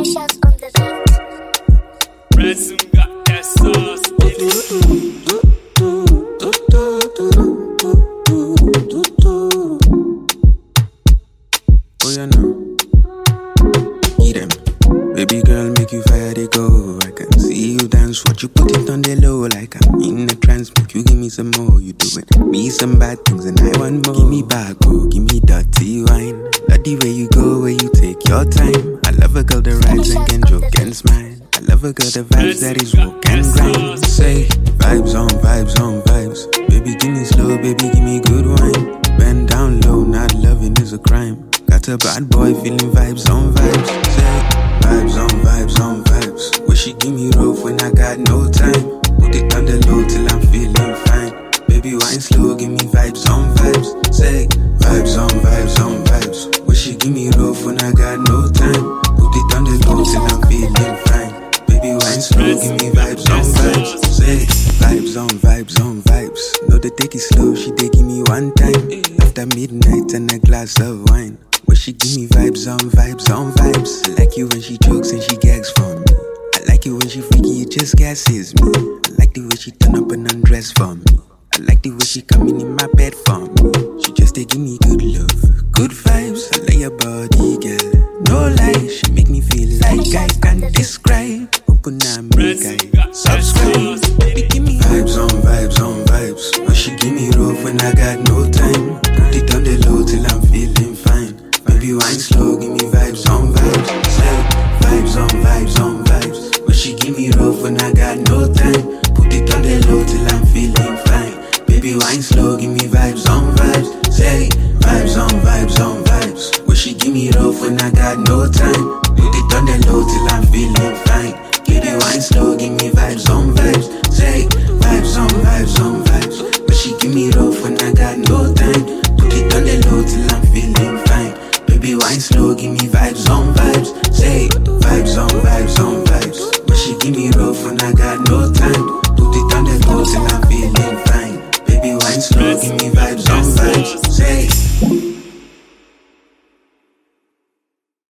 Specials on the beat. Ransom got that sauce in it. Oh yeah, no. Eat them. Baby girl, make you fire they go. I can see you dance, what you put it on the low. Like I'm in a trance, make you give me some more. You doing me some bad things and I want more. Give me back, oh, give me dirty wine. Love the way you go, where you take your time. I love a girl that rides and can joke and smile. I love a girl that vibes, that is walk and grind. Say, vibes on vibes on vibes. Baby, give me slow, baby, give me good wine. Bend down low, not loving is a crime. Got a bad boy feeling vibes on vibes. Say, vibes on vibes on vibes. Wish she give me rough when I got no time. Put it on the low till I'm feeling fine. Baby, wine slow, give me vibes on vibes. Say, vibes on vibes on vibes. Wish she give me rough when I got no time. Put it on the low till I'm feeling fine. Baby, wine slow, give me vibes on vibes. Say, vibes on vibes on vibes. Know they take it slow, she dey give me one time. After midnight and a glass of wine. Where she give me vibes on vibes on vibes. I like you when she jokes and she gags for me. I like it when she freaky, it just gasses me. I like the way she turn up and undress for me. I like the way she coming in my bed for me. She just dey give me good love, good vibes. I like your body, girl. No lie, she make me feel like I can't describe. Open up, make I subscribe. Baby, give me vibes on vibes on vibes. When she give me rough when I got no time. Put it on the low till I'm feeling fine. Baby, wine slow, give me vibes on vibes. Say, vibes on vibes on vibes. When she give me rough when I got no time. Put it on the low till I'm feeling fine. Baby, wine slow, give me vibes on vibes. Say, vibes on vibes on vibes. When she give me rough when I got no time. Put it on the low till I'm feeling fine. Baby, wine slow, give me vibes on